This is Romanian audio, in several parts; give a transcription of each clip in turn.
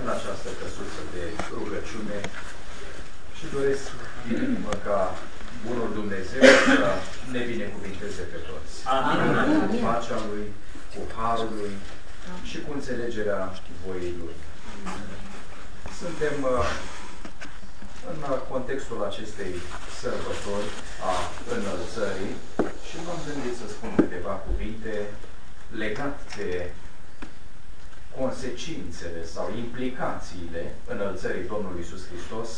această căsuță de rugăciune și doresc din inimă ca Bunul Dumnezeu să ne binecuvinteze pe toți. Amin. Cu pacea Lui, cu harul Lui și cu înțelegerea voii Lui. Suntem în contextul acestei sărbători a înălțării și m-am gândit să spun câteva cuvinte legate de consecințele sau implicațiile înălțării Domnului Iisus Hristos.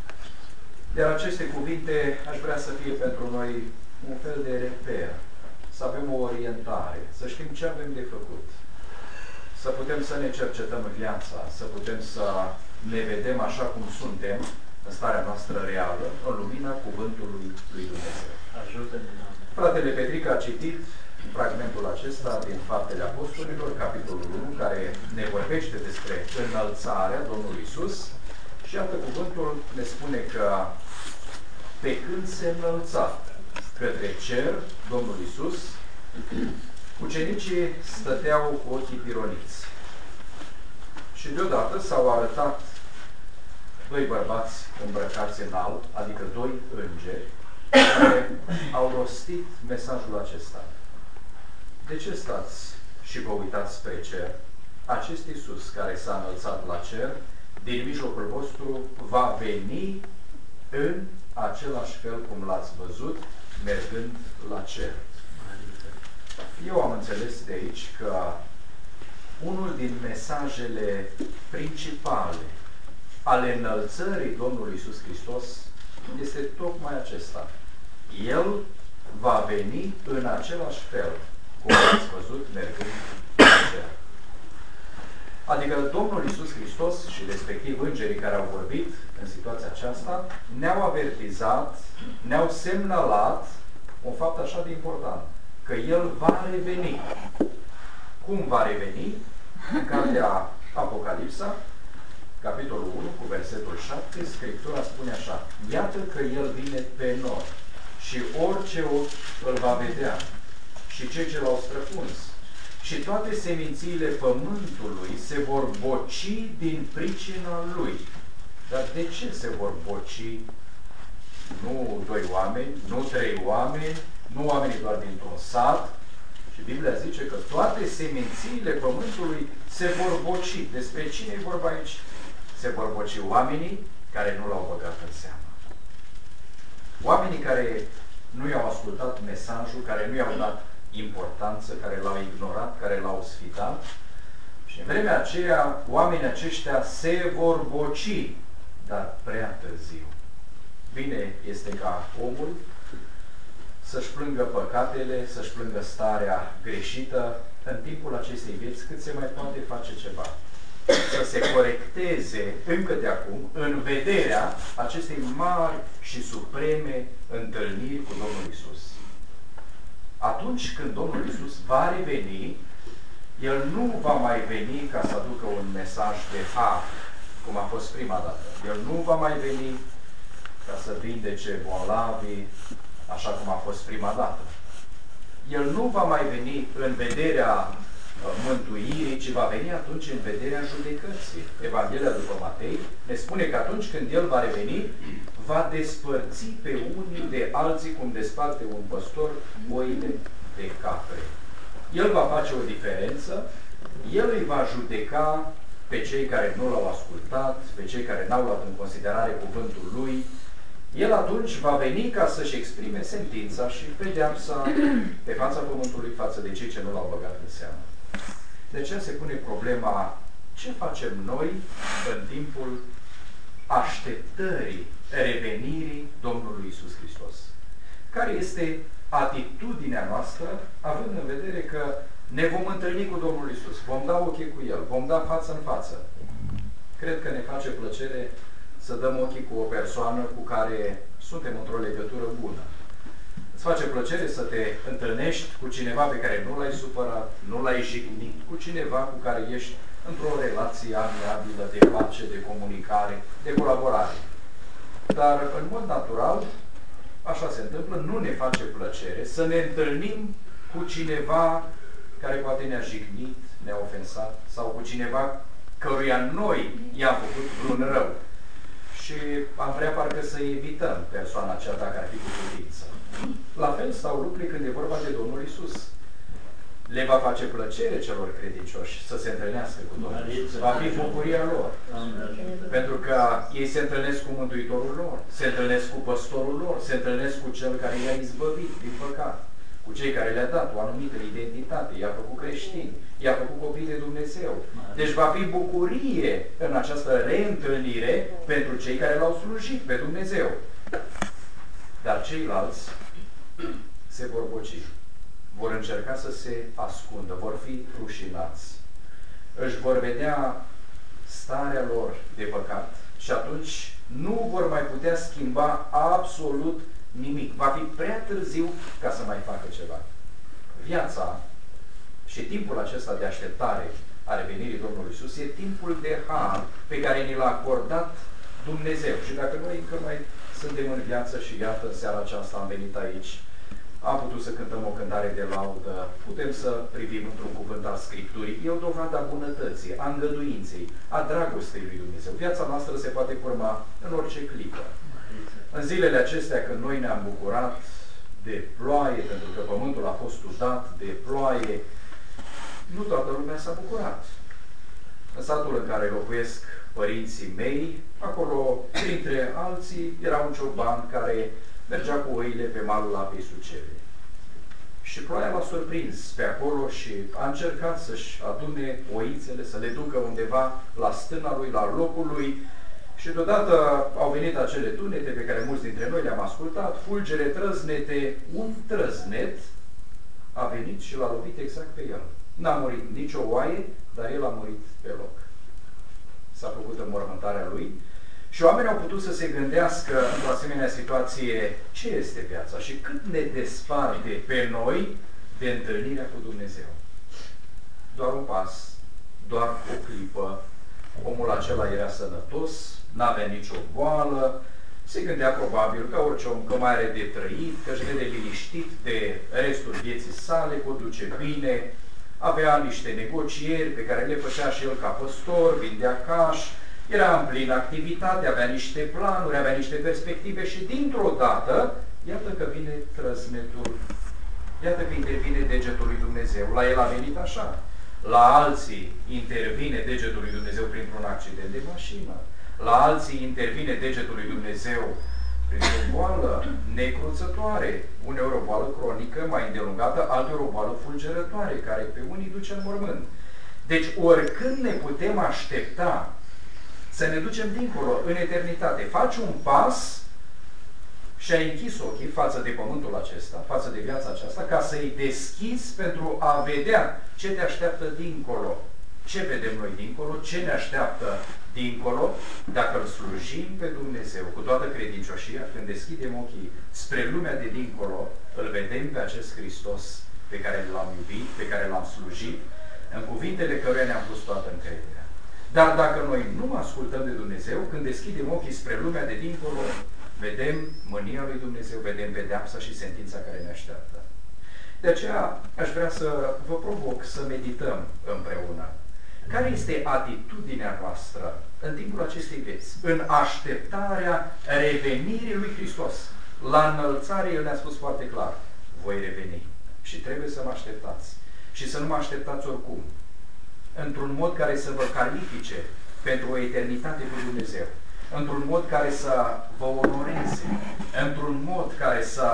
Iar aceste cuvinte aș vrea să fie pentru noi un fel de reper, să avem o orientare, să știm ce avem de făcut, să putem să ne cercetăm viața, să putem să ne vedem așa cum suntem, în starea noastră reală, în lumina cuvântului lui Dumnezeu. Ajută-ne. Fratele Petric a citit fragmentul acesta din Faptele Apostolilor, capitolul 1, care ne vorbește despre înălțarea Domnului Iisus. Și iată, cuvântul ne spune că pe când se înălța către cer Domnul Iisus, ucenicii stăteau cu ochii pironiți. Și deodată s-au arătat doi bărbați îmbrăcați în alb, adică doi îngeri, care au rostit mesajul acesta. De ce stați și vă uitați spre cer? Acest Iisus care s-a înălțat la cer, din mijlocul vostru, va veni în același fel cum l-ați văzut, mergând la cer. Eu am înțeles de aici că unul din mesajele principale ale înălțării Domnului Iisus Hristos este tocmai acesta. El va veni în același fel cum l-ați văzut, mergând la cer. Adică Domnul Iisus Hristos și respectiv îngerii care au vorbit în situația aceasta ne-au avertizat, ne-au semnalat un fapt așa de important, că El va reveni. Cum va reveni? În cartea Apocalipsa, capitolul 1, cu versetul 7, Scriptura spune așa: iată că El vine pe nori și orice ochi îl va vedea și cei ce l-au străpuns. Și toate semințiile pământului se vor boci din pricina Lui. Dar de ce se vor boci? Nu doi oameni, nu trei oameni, nu oamenii doar dintr-un sat. Și Biblia zice că toate semințiile pământului se vor boci. Despre cine e vorba aici? Se vor boci oamenii care nu l-au băgat în seamă. Oamenii care nu i-au ascultat mesajul, care nu i-au dat importanță, care l-au ignorat, care l-au sfidat. Și în vremea aceea, oamenii aceștia se vor boci, dar prea târziu. Bine este ca omul să-și plângă păcatele, să-și plângă starea greșită în timpul acestei vieți, cât se mai poate face ceva. Să se corecteze încă de acum, în vederea acestei mari și supreme întâlniri cu Domnul Iisus. Atunci când Domnul Iisus va reveni, El nu va mai veni ca să aducă un mesaj de har, cum a fost prima dată. El nu va mai veni ca să vindece bolnavii, așa cum a fost prima dată. El nu va mai veni în vederea mântuirii, ci va veni atunci în vederea judecății. Evanghelia după Matei ne spune că atunci când El va reveni, va despărți pe unii de alții cum desparte un păstor oile de capre. El va face o diferență, El îi va judeca pe cei care nu l-au ascultat, pe cei care n-au luat în considerare cuvântul Lui. El atunci va veni ca să-și exprime sentința și pedeapsa pe fața pământului față de cei ce nu l-au băgat în seamă. De aceea se pune problema: ce facem noi în timpul așteptării revenirii Domnului Iisus Hristos? Care este atitudinea noastră, având în vedere că ne vom întâlni cu Domnul Iisus, vom da ochii cu El, vom da față în față? Cred că ne face plăcere să dăm ochii cu o persoană cu care suntem într-o legătură bună. Îți face plăcere să te întâlnești cu cineva pe care nu l-ai supărat, nu l-ai jignit, cu cineva cu care ești într-o relație amiabilă, de pace, de comunicare, de colaborare. Dar, în mod natural, așa se întâmplă, nu ne face plăcere să ne întâlnim cu cineva care poate ne-a jignit, ne-a ofensat, sau cu cineva căruia noi i-am făcut vreun rău. Și am vrea parcă să evităm persoana aceea dacă ar fi cu putință. La fel stau lucrurile când e vorba de Domnul Iisus. Le va face plăcere celor credincioși să se întâlnească cu Domnul Iisus. Va fi bucuria lor. Pentru că ei se întâlnesc cu Mântuitorul lor, se întâlnesc cu păstorul lor, se întâlnesc cu cel care i-a izbăvit din păcat, cu cei care le-a dat o anumită identitate, i-a făcut creștini, i-a făcut copii de Dumnezeu. Deci va fi bucurie în această reîntâlnire pentru cei care l-au slujit pe Dumnezeu. Dar ceilalți se vor boci, vor încerca să se ascundă, vor fi rușinați. Își vor vedea starea lor de păcat și atunci nu vor mai putea schimba absolut nimic. Va fi prea târziu ca să mai facă ceva. Viața și timpul acesta de așteptare a revenirii Domnului Iisus e timpul de har pe care ni l-a acordat Dumnezeu. Și dacă noi încă mai suntem în viață și iată, în seara aceasta am venit aici, am putut să cântăm o cântare de laudă, putem să privim într-un cuvânt al Scripturii. E o dovadă a bunătății, a îngăduinței, a dragostei lui Dumnezeu. Viața noastră se poate forma în orice clipă. În zilele acestea, când noi ne-am bucurat de ploaie, pentru că pământul a fost udat de ploaie, nu toată lumea s-a bucurat. În satul în care locuiesc părinții mei, acolo, printre alții, era un cioban care mergea cu oile pe malul apei Sucevei. Și ploaia l-a surprins pe acolo și a încercat să-și adune oițele, să le ducă undeva la stâna lui, la locul lui. Și deodată au venit acele tunete pe care mulți dintre noi le-am ascultat, fulgere, trăznete, un trăznet a venit și l-a lovit exact pe el. N-a murit nicio oaie, dar el a murit pe loc. S-a făcut înmormântarea lui. Și oamenii au putut să se gândească într-o asemenea situație ce este viața și cât ne desparte pe noi de întâlnirea cu Dumnezeu. Doar un pas, doar o clipă, omul acela era sănătos, n-avea nicio boală, se gândea probabil că orice om că mai are de trăit, că își vede liniștit de restul vieții sale, că o duce bine, avea niște negocieri pe care le făcea și el ca păstor, vindea cași, era în plină activitate, avea niște planuri, avea niște perspective și dintr-o dată, iată că vine trăznetul, iată că intervine degetul lui Dumnezeu. La el a venit așa. La alții intervine degetul lui Dumnezeu printr-un accident de mașină. La alții intervine degetul lui Dumnezeu printr-o boală necruțătoare. Uneori o boală cronică, mai îndelungată, alteori o boală fulgerătoare, care pe unii duce în mormânt. Deci oricând ne putem aștepta să ne ducem dincolo, în eternitate. Faci un pas și ai închis ochii față de pământul acesta, față de viața aceasta, ca să-i deschizi pentru a vedea ce te așteaptă dincolo. Ce vedem noi dincolo? Ce ne așteaptă dincolo? Dacă îl slujim pe Dumnezeu cu toată credincioșia, când deschidem ochii spre lumea de dincolo, îl vedem pe acest Hristos pe care l-am iubit, pe care l-am slujit, în cuvintele căruia ne-am pus toată încrederea. Dar dacă noi nu ascultăm de Dumnezeu, când deschidem ochii spre lumea de dincolo, vedem mânia lui Dumnezeu, vedem pedeapsa și sentința care ne așteaptă. De aceea aș vrea să vă provoc să medităm împreună. Care este atitudinea noastră în timpul acestei vieți, în așteptarea revenirii lui Hristos? La înălțare El ne-a spus foarte clar, voi reveni și trebuie să mă așteptați. Și să nu mă așteptați oricum. Într-un mod care să vă califice pentru o eternitate cu Dumnezeu, într-un mod care să vă onoreze, într-un mod care să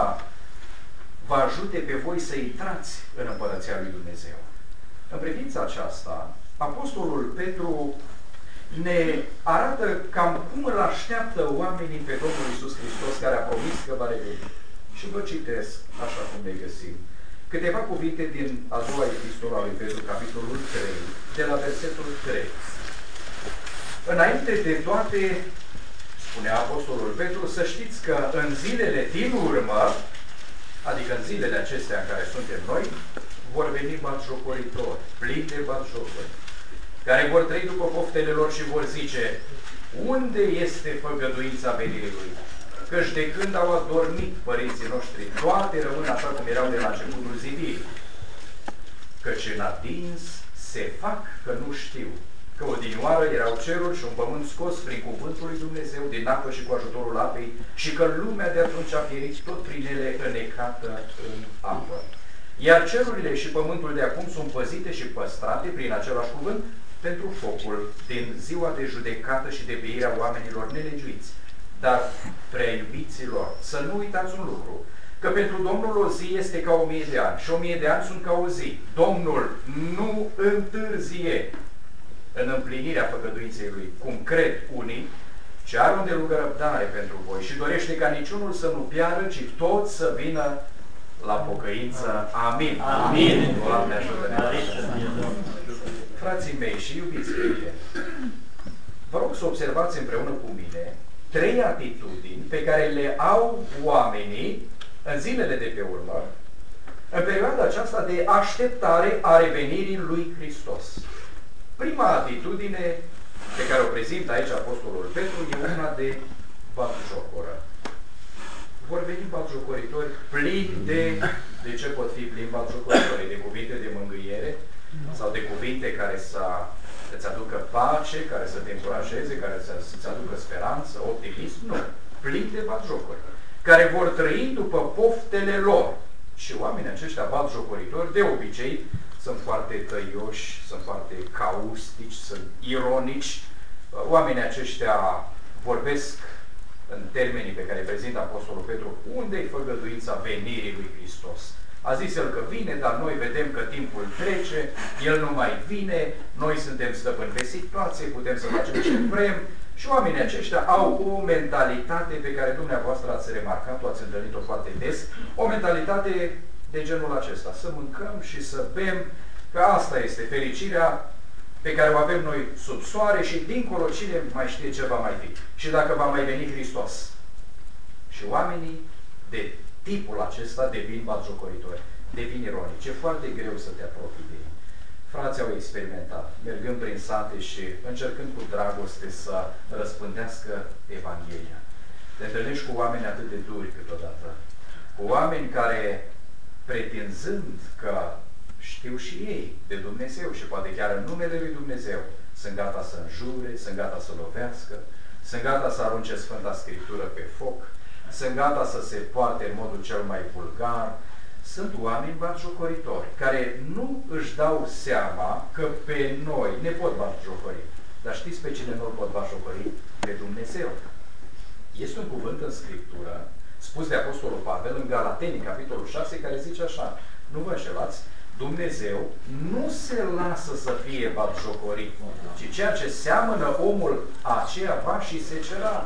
vă ajute pe voi să intrați în Împărăția lui Dumnezeu. În privința aceasta, Apostolul Petru ne arată cam cum îl așteaptă oamenii pe Domnul Iisus Hristos, care a promis că va reveni. Și vă citesc, așa cum le găsim, câteva cuvinte din a doua epistola lui Petru, capitolul 3, de la versetul 3. Înainte de toate, spunea Apostolul Petru, să știți că în zilele din urmă, adică în zilele acestea în care suntem noi, vor veni batjocoritori, plini de batjocori, care vor trăi după poftele lor și vor zice, unde este făgăduința venirii lui? Căci de când au adormit părinții noștri, toate rămân așa cum erau de la începutul zidirii. Căci în adins se fac că nu știu, că odinioară erau cerul și un pământ scos prin cuvântul lui Dumnezeu din apă și cu ajutorul apei și că lumea de atunci a pierit tot prin ele înecată în apă. Iar cerurile și pământul de acum sunt păzite și păstrate prin același cuvânt pentru focul din ziua de judecată și de peirea oamenilor nelegiuiți. Dar, prea iubiților, să nu uitați un lucru, că pentru Domnul o zi este ca 1000 de ani și 1000 de ani sunt ca o zi. Domnul nu întârzie în împlinirea făgăduinței Lui, cum cred unii, ci are un delugă răbdare pentru voi și dorește ca niciunul să nu piară, ci toți să vină la pocăință. Amin. Amin. Doamne ajută-ne. Frații mei și iubiții mei, vă rog să observați împreună cu mine 3 atitudini pe care le au oamenii în zilele de pe urmă, în perioada aceasta de așteptare a revenirii lui Hristos. Prima atitudine pe care o prezintă aici Apostolul Petru e una de batjocoră. Vor veni batjocoritori plini de ce pot fi plini batjocoritori? De cuvinte de mângâiere sau de cuvinte care să îți aducă pace, care să te încurajeze, care să-ți aducă speranță, optimism? Nu. Plini de batjocori, care vor trăi după poftele lor. Și oamenii aceștia batjocoritori, de obicei, sunt foarte tăioși, sunt foarte caustici, sunt ironici. Oamenii aceștia vorbesc în termenii pe care îi prezintă Apostolul Petru, unde-i făgăduința venirii lui Hristos? A zis el că vine, dar noi vedem că timpul trece, el nu mai vine, noi suntem stăpâni pe situație, putem să facem ce vrem. Și oamenii aceștia au o mentalitate pe care dumneavoastră ați remarcat-o, ați întâlnit-o foarte des, o mentalitate de genul acesta, să mâncăm și să bem, că asta este fericirea pe care o avem noi sub soare și dincolo cine mai știe ce va mai fi. Și dacă va mai veni Hristos. Și oamenii de tipul acesta devin batjocoritori, devin ironici. E foarte greu să te apropii de ei. Frații au experimentat, mergând prin sate și încercând cu dragoste să răspândească Evanghelia. Te întâlnești cu oameni atât de duri câteodată, cu oameni care, pretinzând că știu și ei de Dumnezeu și poate chiar în numele lui Dumnezeu, sunt gata să înjure, sunt gata să lovească, sunt gata să arunce Sfânta Scriptură pe foc, sunt gata să se poarte în modul cel mai vulgar. Sunt oameni batjocoritori care nu își dau seama că pe noi ne pot batjocori. Dar știți pe cine nu îl pot batjocori? Pe Dumnezeu. Este un cuvânt în Scriptură spus de Apostolul Pavel în Galateni, capitolul 6, care zice așa: nu vă înșelați, Dumnezeu nu se lasă să fie batjocorit, ci ceea ce seamănă omul, aceea va și se cera.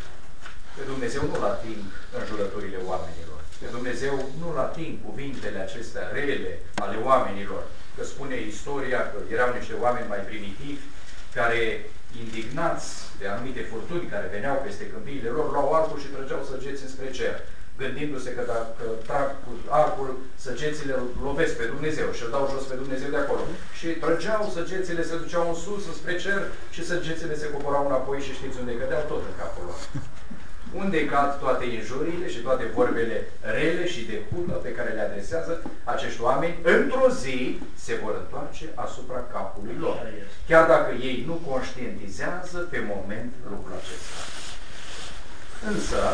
Pe Dumnezeu nu-l ating înjurăturile oamenilor. Pe Dumnezeu nu-l ating cuvintele acestea rele ale oamenilor. Că spune istoria că erau niște oameni mai primitivi care, indignați de anumite furtuni care veneau peste câmpiile lor, luau arcul și trăgeau săgeți înspre cer, gândindu-se că dacă trag cu arcul, săgețile îl lovesc pe Dumnezeu și îl dau jos pe Dumnezeu de acolo. Și trăgeau, săgețile se duceau în sus, înspre cer, și săgețile se coborau înapoi și știți unde cădeau? Tot în capul lor. Unde cad toate injuriile și toate vorbele rele și de hurtă pe care le adresează acești oameni, într-o zi se vor întoarce asupra capului lor. Chiar dacă ei nu conștientizează pe moment lucrul acesta. Însă,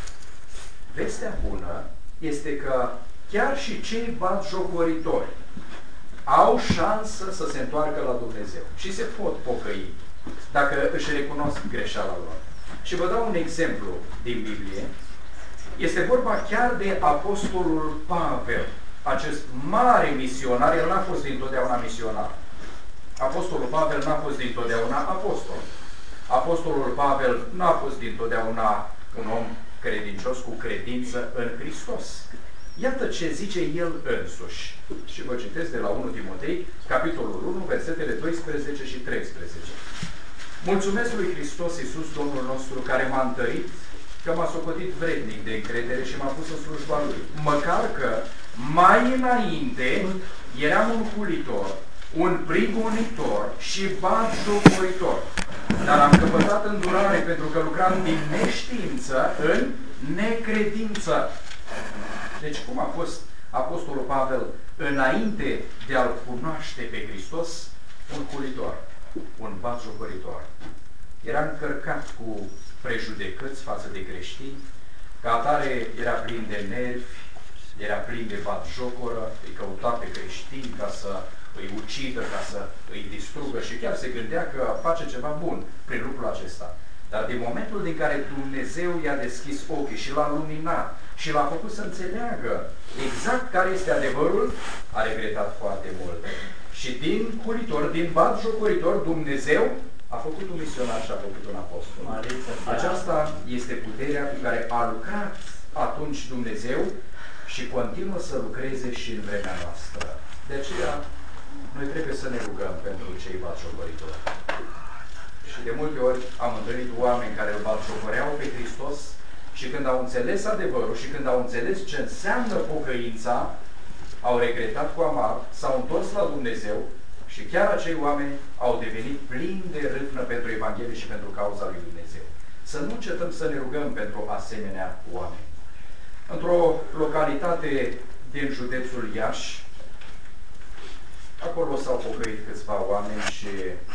vestea bună este că chiar și cei batjocoritori au șansă să se întoarcă la Dumnezeu și se pot pocăi dacă își recunosc greșeala lor. Și vă dau un exemplu din Biblie. Este vorba chiar de Apostolul Pavel, acest mare misionar. El n-a fost dintotdeauna misionar. Apostolul Pavel n-a fost dintotdeauna apostol. Apostolul Pavel n-a fost dintotdeauna un om credincios cu credință în Hristos. Iată ce zice el însuși. Și vă citesc de la 1 Timotei, capitolul 1, versetele 12 și 13. Mulțumesc lui Hristos Iisus, Domnul nostru, care m-a întărit, că m-a socotit vrednic de încredere și m-a pus în slujba Lui. Măcar că mai înainte eram un hulitor, un prigonitor și batjocoritor. Dar am căpătat îndurare pentru că lucram din neștiință în necredință. Deci cum a fost Apostolul Pavel înainte de a-L cunoaște pe Hristos? Un hulitor. un batjocoritor. Era încărcat cu prejudecăți față de creștini, ca atare era plin de nervi, era plin de batjocoră, îi căuta pe creștini ca să îi ucidă, ca să îi distrugă și chiar se gândea că face ceva bun prin lucrul acesta. Dar din momentul din care Dumnezeu i-a deschis ochii și l-a luminat și l-a făcut să înțeleagă exact care este adevărul, a regretat foarte mult. Și din curitor, din batjocoritor, Dumnezeu a făcut un misionar și a făcut un apostol. Aceasta este puterea cu care a lucrat atunci Dumnezeu și continuă să lucreze și în vremea noastră. De aceea, noi trebuie să ne rugăm pentru cei batjocoritori. Și de multe ori am întâlnit oameni care îl batjocoreau pe Hristos și când au înțeles adevărul și când au înțeles ce înseamnă pocăința, au regretat cu amar, s-au întors la Dumnezeu și chiar acei oameni au devenit plini de râvnă pentru Evanghelie și pentru cauza lui Dumnezeu. Să nu încetăm să ne rugăm pentru asemenea oameni. Într-o localitate din județul Iași, acolo s-au pocăit câțiva oameni și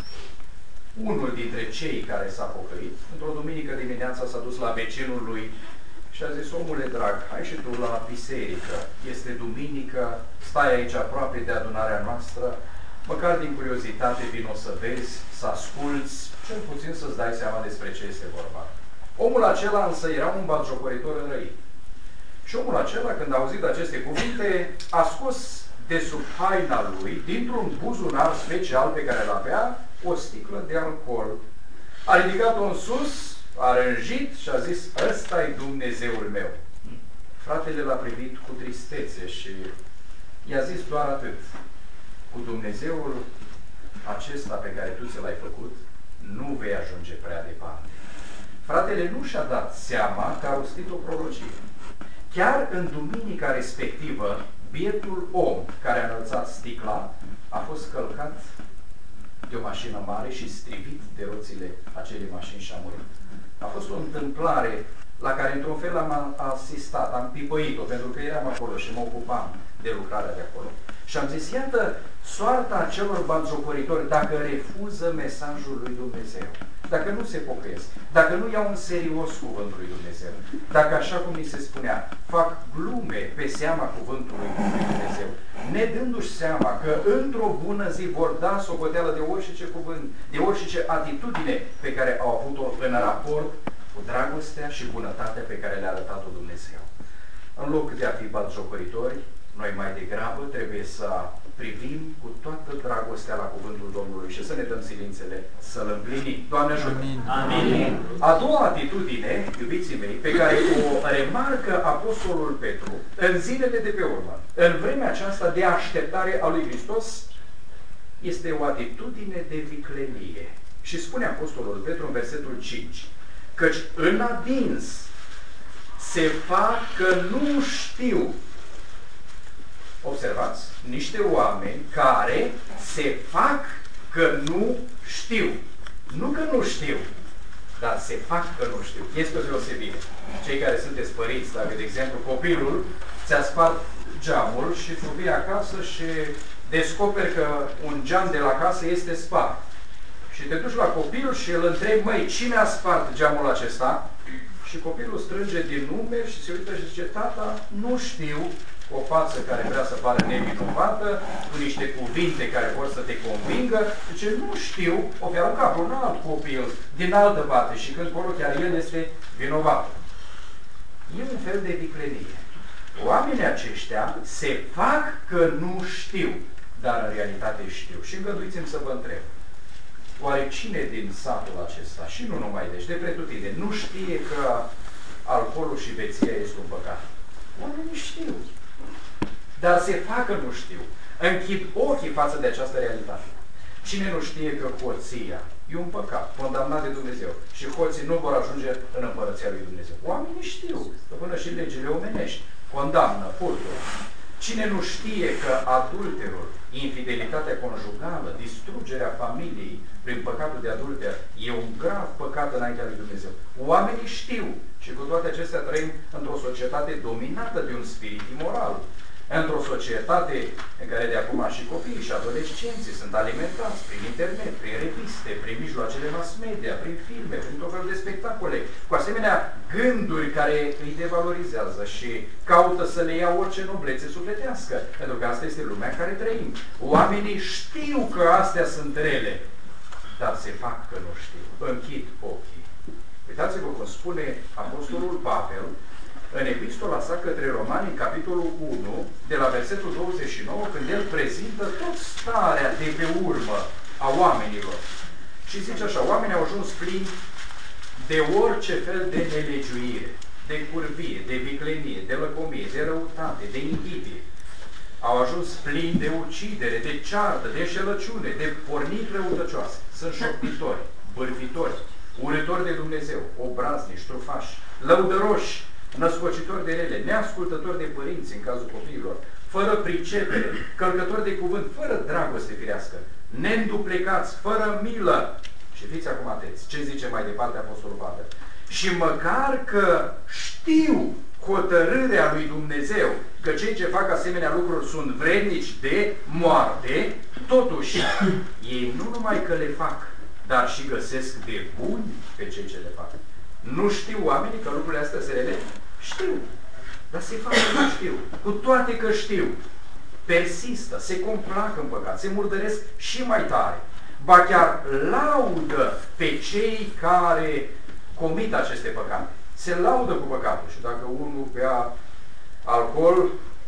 unul dintre cei care s-a pocăit, într-o duminică dimineața s-a dus la vecinul lui și a zis: omule drag, hai și tu la biserică, este duminică, stai aici aproape de adunarea noastră, măcar din curiozitate vino să vezi, să asculți, cel puțin să-ți dai seama despre ce este vorba. Omul acela însă era un batjocoritor înrăit. Și omul acela, când a auzit aceste cuvinte, a scos de sub haina lui, dintr-un buzunar special pe care îl avea, o sticlă de alcool. A ridicat-o în sus, a rânjit și a zis: ăsta-i Dumnezeul meu. Fratele l-a privit cu tristețe și i-a zis doar atât: cu Dumnezeul acesta pe care tu ți l-ai făcut, nu vei ajunge prea departe. Fratele nu și-a dat seama că a rostit o prorocie. Chiar în duminica respectivă, bietul om care a înălțat sticla a fost călcat de o mașină mare și strivit de roțile acelei mașini și a murit. A fost o întâmplare la care într-un fel am asistat, am pipăit-o, pentru că eram acolo și mă ocupam de lucrarea de acolo. Și am zis: iată soarta acelor batjocoritori dacă refuză mesajul lui Dumnezeu, dacă nu se pocăiesc, dacă nu iau în serios cuvântul lui Dumnezeu, dacă, așa cum ni se spunea, fac glume pe seama cuvântului lui Dumnezeu, nedându-și seama că într-o bună zi vor da socoteală de orice cuvânt, de orice atitudine pe care au avut-o în raport cu dragostea și bunătatea pe care le-a arătat-o Dumnezeu. În loc de a fi batjocoritori, noi mai degrabă trebuie să privim cu toată dragostea la cuvântul Domnului și să ne dăm silințele să-L împlinim. Doamne ajută! Amin. A doua atitudine, iubiții mei, pe care o remarcă Apostolul Petru în zilele de pe urmă, în vremea aceasta de așteptare a lui Hristos, este o atitudine de viclenie. Și spune Apostolul Petru în versetul 5: căci în adins se fac că nu știu. Observați, niște oameni care se fac că nu știu. Nu că nu știu, dar se fac că nu știu. Este o deosebire. Cei care sunteți părinți, dacă, de exemplu, copilul ți-a spart geamul și tu vii acasă și descoperi că un geam de la casă este spart. Și te duci la copil și îl întrebi: măi, cine a spart geamul acesta? Și copilul strânge din numeri și se uită și zice: tata, nu știu. O față care vrea să pară nevinovată, cu niște cuvinte care vor să te convingă, zice: nu știu, o fi aruncat un alt copil din altă parte și când colo chiar el este vinovat. E un fel de viclenie. Oamenii aceștia se fac că nu știu, dar în realitate știu. Și îngăduiți-mi să vă întreb: oare cine din satul acesta, și nu numai deci, de pretutindeni, nu știe că alcoolul și beția este un păcat? Oamenii știu. Dar se fac că nu știu. Închid ochii față de această realitate. Cine nu știe că hoția e un păcat, condamnat de Dumnezeu, și hoții nu vor ajunge în împărăția lui Dumnezeu? Oamenii știu, că până și legile omenești condamnă furtul. Cine nu știe că adulterul, infidelitatea conjugală, distrugerea familiei prin păcatul de adulter e un grav păcat înaintea lui Dumnezeu? Oamenii știu. Și cu toate acestea trăim într-o societate dominată de un spirit imoral, Într-o societate în care de acum și copiii și adolescenții sunt alimentați prin internet, prin reviste, prin mijloacele mass media, prin filme, prin tot felul de spectacole, cu asemenea gânduri care îi devalorizează și caută să le ia orice noblețe sufletească, pentru că asta este lumea în care trăim. Oamenii știu că astea sunt rele, dar se fac că nu știu, închid ochii. Uitați-vă cum spune Apostolul Pavel în epistola sa către Romani, în capitolul 1, de la versetul 29, când el prezintă tot starea de pe urmă a oamenilor. Și zice așa, oamenii au ajuns plini de orice fel de nelegiuire, de curvie, de viclenie, de lăcomie, de răutate, de invidie. Au ajuns plini de ucidere, de ceartă, de șelăciune, de porniri răutăcioase. Sunt șoptitori, bârfitori, urători de Dumnezeu, obraznici, trufași, lăudăroși, născocitori de rele, neascultători de părinți în cazul copiilor, fără pricepere, călcători de cuvânt, fără dragoste firească, neînduplecați, fără milă. Și fiți acum atenți, ce zice mai departe Apostolul Pavel? Și măcar că știu hotărârea lui Dumnezeu, că cei ce fac asemenea lucruri sunt vrednici de moarte, totuși ei nu numai că le fac, dar și găsesc de buni pe cei ce le fac. Nu știu oamenii că lucrurile astea se rele? Știu. Dar se fac că nu știu. Cu toate că știu, persistă, se complac în păcat, se murdăresc și mai tare. Ba chiar laudă pe cei care comit aceste păcate. Se laudă cu păcatul. Și dacă unul bea alcool,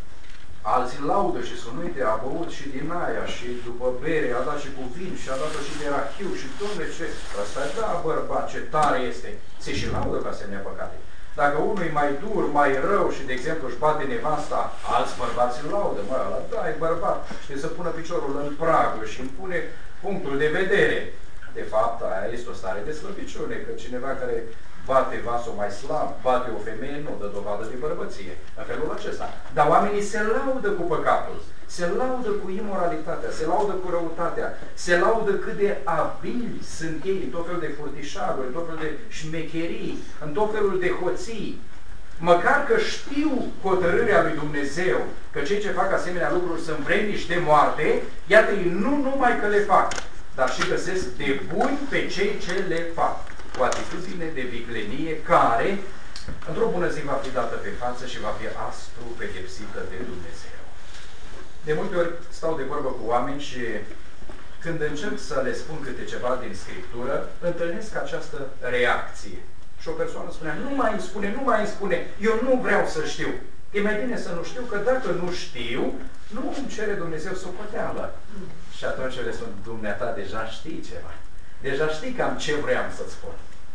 alții laudă și sunt, uite, a băut și din aia și după bere a dat și cu vin și a dat-o și de rachiu și dom'le, ce, ăsta e, da, bărbat, ce tare este. Se și laudă cu asemenea păcate. Dacă unul e mai dur, mai rău și, de exemplu, își bate nevasta, alți bărbați îl laudă, mă, ăla, da, e bărbat, știe să pună piciorul în pragă și îmi pune punctul de vedere. De fapt, aia este o stare de slăbiciune, că cineva care bate vasul mai slab, bate o femeie, nu dă dovadă de bărbăție. În felul acesta. Dar oamenii se laudă cu păcatul, se laudă cu imoralitatea, se laudă cu răutatea, se laudă cât de abili sunt ei în tot felul de furtișaguri, în tot felul de șmecherii, în tot felul de hoții. Măcar că știu hotărârea lui Dumnezeu, că cei ce fac asemenea lucruri sunt vrednici de moarte, iată ei nu numai că le fac, dar și găsesc de buni pe cei ce le fac. Cu atitudine de viclenie care, într-o bună zi, va fi dată pe față și va fi aspru pedepsită de Dumnezeu. De multe ori stau de vorbă cu oameni și când încerc să le spun câte ceva din Scriptură, întâlnesc această reacție. Și o persoană spune, nu mai îmi spune, eu nu vreau să știu. E mai bine să nu știu, că dacă nu știu, nu îmi cere Dumnezeu socoteală. Și atunci le spun, dumneata deja știi ceva. Deja știi cam ce vreau să-ți spun.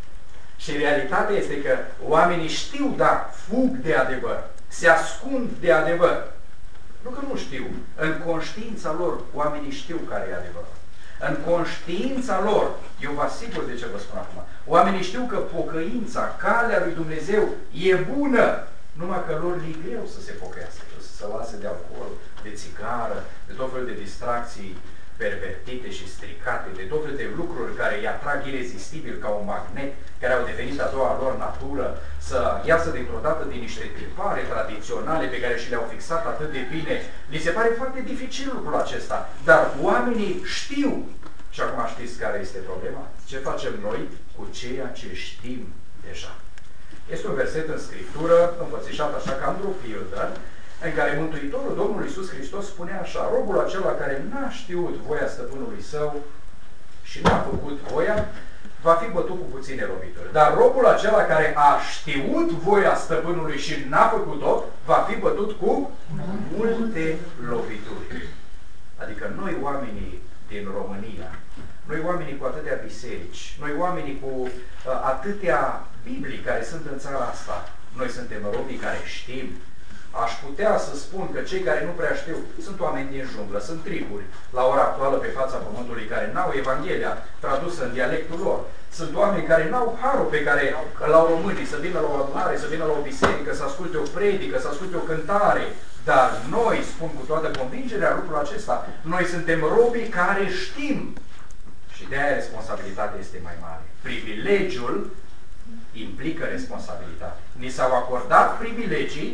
Și realitatea este că oamenii știu, dar fug de adevăr. Se ascund de adevăr. Nu că nu știu. În conștiința lor, oamenii știu care e adevărul. În conștiința lor, eu vă asigur de ce vă spun acum, oamenii știu că pocăința, calea lui Dumnezeu e bună, numai că lor le greu să se pocăiască, să se lase de alcool, de țigară, de tot felul de distracții pervertite și stricate, de tot felul de lucruri care îi atrag irezistibil ca un magnet, care au devenit a doua lor natură, să iasă dintr-o dată din niște tipare tradiționale pe care și le-au fixat atât de bine. Li se pare foarte dificil lucrul acesta, dar oamenii știu. Și acum știți care este problema? Ce facem noi cu ceea ce știm deja? Este un verset în Scriptură, înfățișat așa ca într-o pildă, în care Mântuitorul Domnul Iisus Hristos spune așa, robul acela care n-a știut voia stăpânului său și n-a făcut voia, va fi bătut cu puține lovituri. Dar robul acela care a știut voia stăpânului și n-a făcut-o, va fi bătut cu multe lovituri. Adică noi oamenii din România, noi oamenii cu atâtea biserici, noi oamenii cu atâtea Biblii care sunt în țara asta, noi suntem robii care știm. Aș putea să spun că cei care nu prea știu sunt oameni din junglă, sunt triburi la ora actuală pe fața pământului care n-au Evanghelia tradusă în dialectul lor. Sunt oameni care n-au harul pe care l-au românii, să vină la o adunare, să vină la o biserică, să asculte o predică, să asculte o cântare. Dar noi, spun cu toată convingerea lucrul acesta, noi suntem robii care știm. Și de aia responsabilitatea este mai mare. Privilegiul implică responsabilitate. Ni s-au acordat privilegii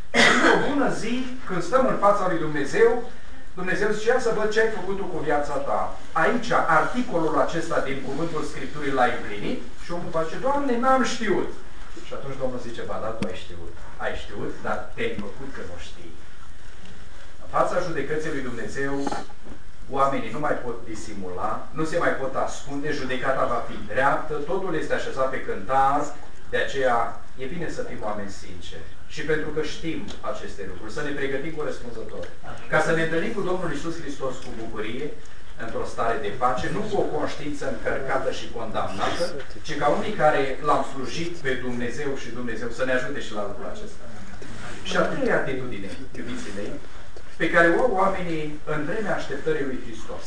Într-o bună zi, când stăm în fața lui Dumnezeu, Dumnezeu zicea să văd ce ai făcut tu cu viața ta. Aici, articolul acesta din cuvântul Scripturii l-ai împlinit și omul face, Doamne, n-am știut. Și atunci Domnul zice, ba da, tu ai știut. Ai știut, dar te-ai făcut că nu știi. În fața judecății lui Dumnezeu, oamenii nu mai pot disimula, nu se mai pot ascunde, judecata va fi dreaptă, totul este așezat pe cântar, de aceea e bine să fim oameni sinceri. Și pentru că știm aceste lucruri, să ne pregătim corespunzător. Ca să ne întâlnim cu Domnul Iisus Hristos cu bucurie, într-o stare de pace, nu cu o conștiință încărcată și condamnată, ci ca unii care l-am slujit pe Dumnezeu și Dumnezeu să ne ajute și la lucrul acesta. Și a treia atitudine, iubiții mei, pe care o au oamenii în vremea așteptării lui Hristos.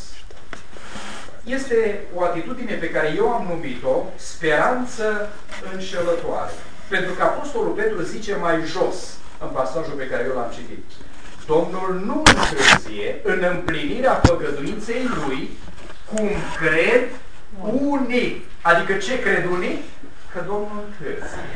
Este o atitudine pe care eu am numit-o speranță înșelătoare. Pentru că Apostolul Petru zice mai jos, în pasajul pe care eu l-am citit, Domnul nu întârzie în împlinirea făgăduinței Lui, cum cred unii. Adică ce cred unii? Că Domnul întârzie.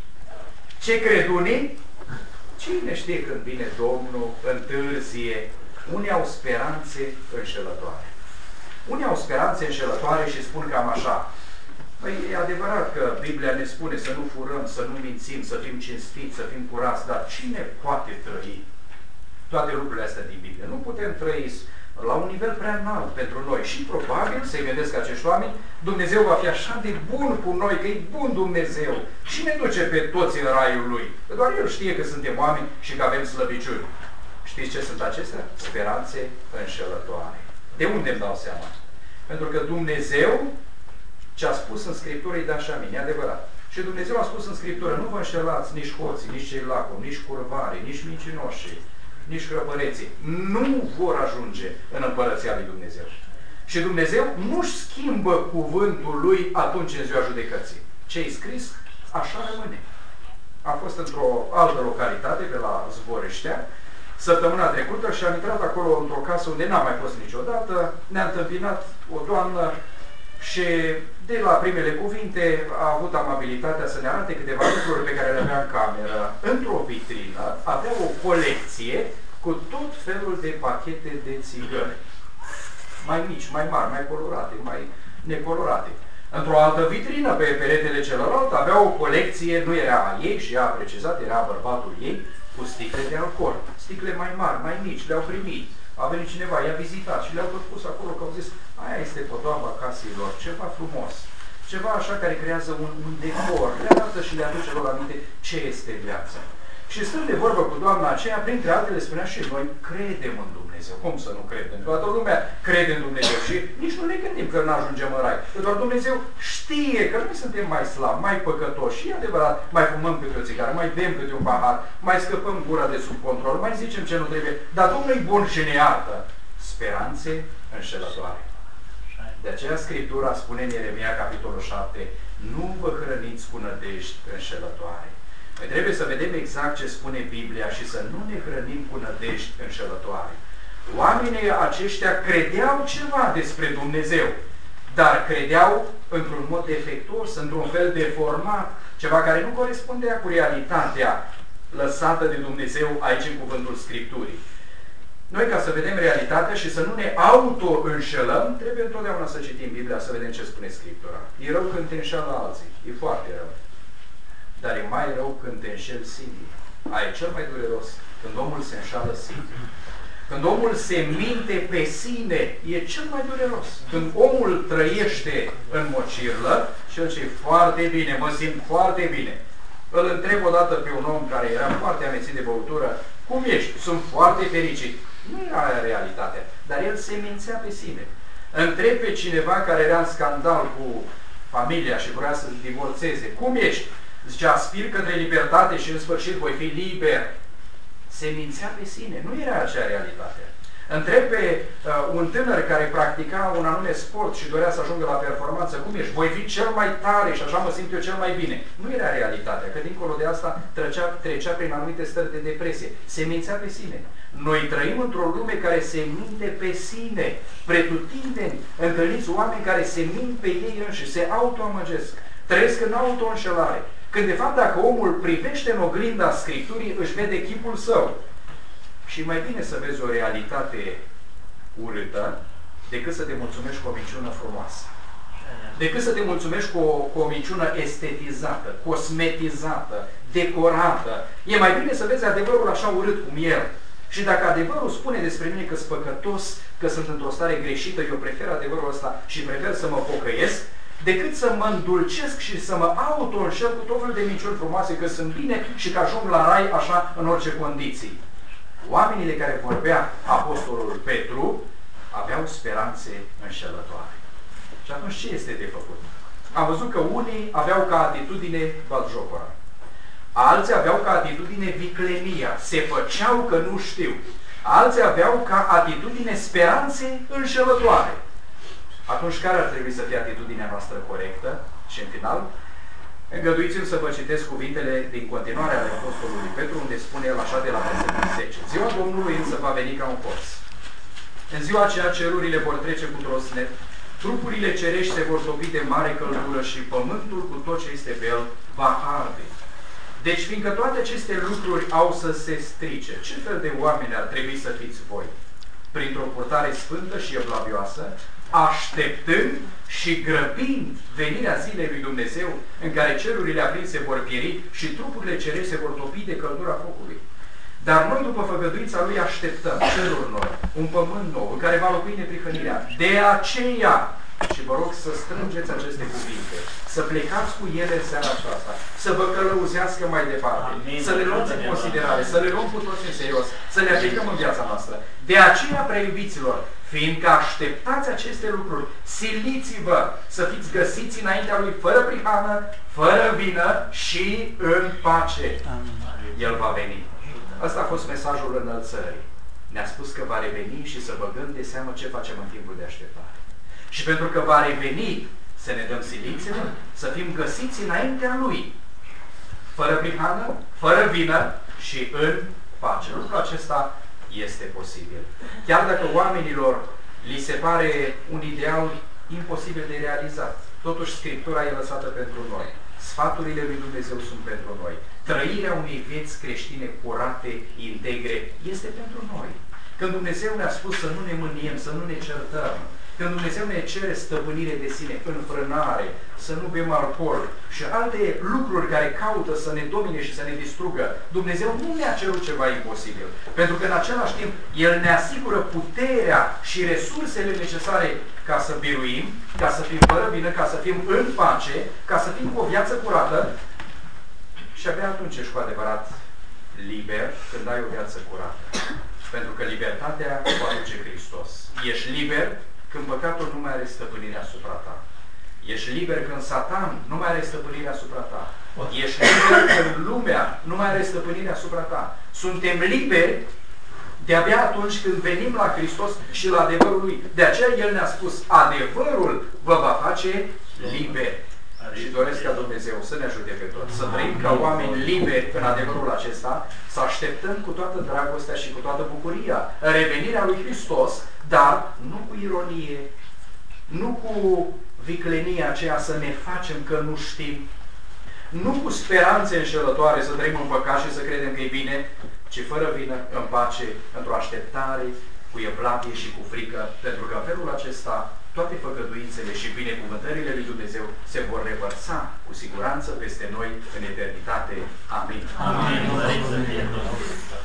Ce cred unii? Cine știe când vine Domnul, întârzie? Unii au speranțe înșelătoare. Unii au speranțe înșelătoare și spun cam așa. Păi e adevărat că Biblia ne spune să nu furăm, să nu mințim, să fim cinstiți, să fim curați, dar cine poate trăi toate lucrurile astea din Biblie? Nu putem trăi la un nivel prea înalt pentru noi și probabil se gândesc acești oameni, Dumnezeu va fi așa de bun cu noi, că e bun Dumnezeu și ne duce pe toți în raiul Lui. Că doar El știe că suntem oameni și că avem slăbiciuni. Știți ce sunt acestea? Speranțe înșelătoare. De unde îmi dau seama? Pentru că Dumnezeu ce a spus în Scriptură e de așa mine, e adevărat. Și Dumnezeu a spus în Scriptură, nu vă înșelați nici hoții, nici cei lacomi, nici curvarii, nici mincinoșii, nici hrăpăreții. Nu vor ajunge în Împărăția lui Dumnezeu. Și Dumnezeu nu-și schimbă cuvântul Lui atunci în ziua judecății. Ce-i scris, așa rămâne. A fost într-o altă localitate, pe la Zboreștea, săptămâna trecută și am intrat acolo într-o casă unde n-am mai fost niciodată, ne-a întâmpinat o doamnă și de la primele cuvinte a avut amabilitatea să ne arate câteva lucruri pe care le avea în cameră. Într-o vitrină avea o colecție cu tot felul de pachete de țigări. Mai mici, mai mari, mai colorate, mai necolorate. Într-o altă vitrină, pe peretele celălalt, avea o colecție, nu era a ei și ea a precizat, era bărbatul ei, cu sticle de alcool. Sticle mai mari, mai mici, le-au primit. A venit cineva, i-a vizitat și le-au tot pus acolo, că au zis, aia este podoaba caselor, ceva frumos, ceva așa care creează un decor, le arată și le aduce lor aminte ce este viața. Și stând de vorbă cu doamna aceea, printre altele spunea și noi credem în Dumnezeu. Cum să nu credem? Toată lumea crede în Dumnezeu și nici nu ne gândim că nu ajungem în rai. Că doar Dumnezeu știe că noi suntem mai slabi, mai păcătoși. Și e adevărat, mai fumăm câte o țigară, mai bem câte un pahar, mai scăpăm gura de sub control, mai zicem ce nu trebuie. Dar Domnul e bun și ne iartă. Speranțe înșelătoare. De aceea Scriptura spune în Ieremia, capitolul 7, nu vă hrăniți cu nădejdi înșelătoare. Noi trebuie să vedem exact ce spune Biblia și să nu ne hrănim cu nădejdi înșelătoare. Oamenii aceștia credeau ceva despre Dumnezeu, dar credeau într-un mod defectuos, într-un fel deformat, ceva care nu corespundea cu realitatea lăsată de Dumnezeu aici în cuvântul Scripturii. Noi, ca să vedem realitatea și să nu ne auto-înșelăm, trebuie întotdeauna să citim Biblia, să vedem ce spune Scriptura. E rău când te înșeală alții, e foarte rău. Dar e mai rău când te înșeli singur. Aia e cel mai dureros, când omul se înșală singur. Când omul se minte pe sine, e cel mai dureros. Când omul trăiește în mocirlă și el zice, foarte bine, mă simt foarte bine. Îl întreb odată pe un om care era foarte amețit de băutură, cum ești? Sunt foarte fericit. Nu era aia realitatea, dar el se mințea pe sine. Întreb pe cineva care era în scandal cu familia și vrea să se divorțeze, cum ești? Zice, aspir către libertate și în sfârșit voi fi liber. Se mințea pe sine, nu era acea realitate. Întreb pe un tânăr care practica un anume sport și dorea să ajungă la performanță, cum ești? Voi fi cel mai tare și așa mă simt eu cel mai bine. Nu era realitatea, că dincolo de asta trecea prin anumite stări de depresie. Se mințea pe sine. Noi trăim într-o lume care se minte pe sine. Pretutindeni, întâlniți oameni care se mint pe ei înșiși, se autoamăgesc. Trăiesc în auto-înșelare. Când de fapt dacă omul privește în oglinda Scripturii, își vede chipul său. Și mai bine să vezi o realitate urâtă decât să te mulțumești cu o minciună frumoasă. Decât să te mulțumești cu o minciună estetizată, cosmetizată, decorată. E mai bine să vezi adevărul așa urât cum el. Și dacă adevărul spune despre mine că sunt păcătos, că sunt într-o stare greșită, eu prefer adevărul ăsta și prefer să mă pocăiesc, decât să mă îndulcesc și să mă auto-înșel cu tot felul de minciuni frumoase că sunt bine și că ajung la rai așa în orice condiții. Oamenii de care vorbea Apostolul Petru aveau speranțe înșelătoare. Și atunci ce este de făcut? Am văzut că unii aveau ca atitudine batjocora. Alții aveau ca atitudine viclenia, se făceau că nu știu. Alții aveau ca atitudine speranțe înșelătoare. Atunci care ar trebui să fie atitudinea noastră corectă? Și în final, îngăduiți-mi să vă citesc cuvintele din continuare ale Apostolului Petru, unde spune el așa de la versetul 10. Ziua Domnului însă va veni ca un colț. În ziua aceea cerurile vor trece cu trosnet, trupurile cerești se vor topi de mare căldură și pământul cu tot ce este pe el va arde. Deci, fiindcă toate aceste lucruri au să se strice, ce fel de oameni ar trebui să fiți voi? Printr-o purtare sfântă și evlavioasă, așteptând și grăbind venirea zilei lui Dumnezeu, în care cerurile aprinse vor pieri și trupurile cerești se vor topi de căldura focului. Dar noi, după făgăduința Lui, așteptăm ceruri noi, un pământ nou, în care va locui neprihănirea. De aceea, și vă rog să strângeți aceste cuvinte, să plecați cu ele în seara aceasta, să vă călăuzească mai departe, amin, să le luați în considerare, să le luăm cu toți în serios, să le aplicăm în viața noastră. De aceea, preiubiților, fiindcă așteptați aceste lucruri, siliți-vă să fiți găsiți înaintea Lui fără prihană, fără vină și în pace. Amin. El va veni. Ăsta a fost mesajul înălțării. Ne-a spus că va reveni și să băgăm de seamă ce facem în timpul de așteptare. Și pentru că va reveni, să ne dăm silințele, să fim găsiți înaintea Lui, fără prihană, fără vină și în pace. Lucrul acesta este posibil. Chiar dacă oamenilor li se pare un ideal imposibil de realizat, totuși Scriptura e lăsată pentru noi. Sfaturile lui Dumnezeu sunt pentru noi. Trăirea unei vieți creștine curate, integre, este pentru noi. Când Dumnezeu ne-a spus să nu ne mâniem, să nu ne certăm, când Dumnezeu ne cere stăpânire de sine, înfrânare, să nu bem alcool și alte lucruri care caută să ne domine și să ne distrugă, Dumnezeu nu ne-a cerut ceva imposibil. Pentru că în același timp El ne asigură puterea și resursele necesare ca să biruim, ca să fim fără vină, ca să fim în pace, ca să fim cu o viață curată. Și abia atunci ești cu adevărat liber, când ai o viață curată. Pentru că libertatea o aduce Hristos. Ești liber când păcatul nu mai are stăpânirea asupra ta. Ești liber când Satan nu mai are stăpânirea asupra ta. Ești liber când lumea nu mai are stăpânirea asupra ta. Suntem liberi de-abia atunci când venim la Hristos și la adevărul Lui. De aceea El ne-a spus, adevărul vă va face liberi. Și doresc ca Dumnezeu să ne ajute pe toți, să trăim ca oameni liberi în adevărul acesta, să așteptăm cu toată dragostea și cu toată bucuria revenirea lui Hristos, dar nu cu ironie, nu cu viclenia aceea să ne facem că nu știm, nu cu speranțe înșelătoare să trăim în păcat și să credem că e bine, ci fără vină, în pace, într-o așteptare, cu evlavie și cu frică, pentru că în felul acesta toate făgăduințele și binecuvântările lui Dumnezeu se vor revărsa cu siguranță peste noi în eternitate. Amin. Amin. Amin.